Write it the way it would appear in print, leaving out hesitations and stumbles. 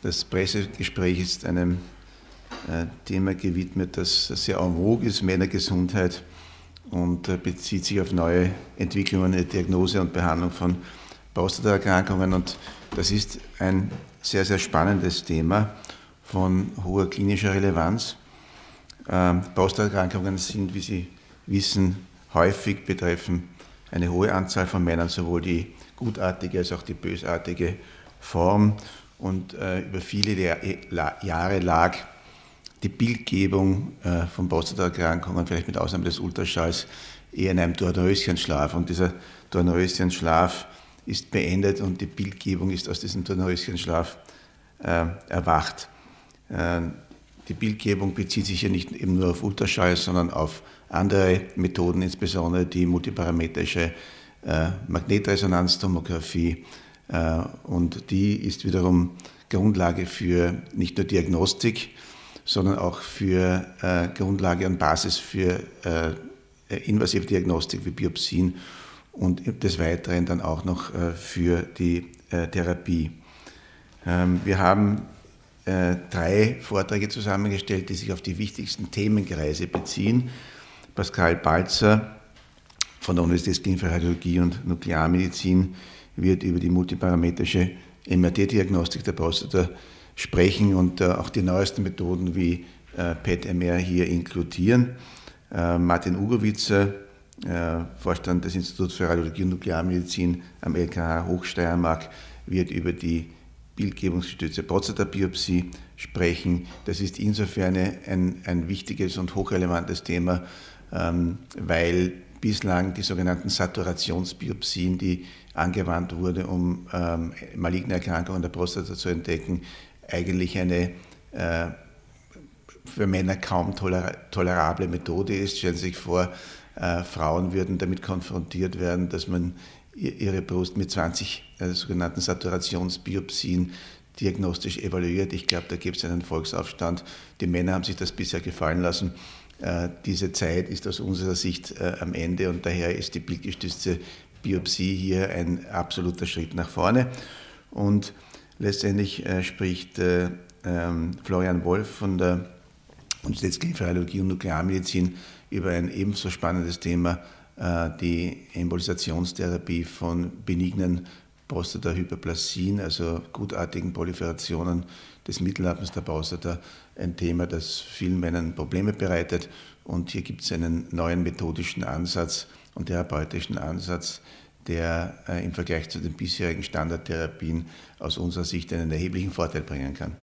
Das Pressegespräch ist einem Thema gewidmet, das sehr en vogue ist, Männergesundheit, und bezieht sich auf neue Entwicklungen in der Diagnose und Behandlung von Prostataerkrankungen. Und das ist ein sehr, sehr spannendes Thema von hoher klinischer Relevanz. Prostataerkrankungen sind, wie Sie wissen, häufig betreffen eine hohe Anzahl von Männern, sowohl die gutartige als auch die bösartige Form. Und über viele Jahre lag die Bildgebung von Prostataerkrankungen, vielleicht mit Ausnahme des Ultraschalls, eher in einem Dornröschenschlaf. Und dieser Dornröschenschlaf ist beendet und die Bildgebung ist aus diesem Dornröschenschlaf erwacht. Die Bildgebung bezieht sich ja nicht eben nur auf Ultraschall, sondern auf andere Methoden, insbesondere die multiparametrische Magnetresonanztomographie. Und die ist wiederum Grundlage für nicht nur Diagnostik, sondern auch für Grundlage und Basis für invasive Diagnostik wie Biopsien und des Weiteren dann auch noch für die Therapie. Wir haben 3 Vorträge zusammengestellt, die sich auf die wichtigsten Themenkreise beziehen. Pascal Balzer von der Universitätsklinik für Radiologie und Nuklearmedizin wird über die multiparametrische MRT-Diagnostik der Prostata sprechen und auch die neuesten Methoden wie PET-MR hier inkludieren. Martin Ugowitzer, Vorstand des Instituts für Radiologie und Nuklearmedizin am LKH Hochsteiermark, wird über die bildgebungsgestützte Prostatabiopsie sprechen. Das ist insofern ein wichtiges und hochrelevantes Thema, weil bislang die sogenannten Saturationsbiopsien, die angewandt wurden, um maligne Erkrankungen der Prostata zu entdecken, eigentlich eine für Männer kaum tolerable Methode ist. Stellen Sie sich vor, Frauen würden damit konfrontiert werden, dass man ihre Brust mit 20 sogenannten Saturationsbiopsien diagnostisch evaluiert. Ich glaube, da gibt es einen Volksaufstand. Die Männer haben sich das bisher gefallen lassen. Diese Zeit ist aus unserer Sicht am Ende und daher ist die bildgestützte Biopsie hier ein absoluter Schritt nach vorne. Und letztendlich spricht Florian Wolf von der Universitätsklinik für Radiologie und Nuklearmedizin über ein ebenso spannendes Thema, die Embolisationstherapie von benignen Prostatahyperplasien, also gutartigen Proliferationen des Mittellappens der Prostata, ein Thema, das vielen Männern Probleme bereitet. Und hier gibt es einen neuen methodischen Ansatz und therapeutischen Ansatz, der im Vergleich zu den bisherigen Standardtherapien aus unserer Sicht einen erheblichen Vorteil bringen kann.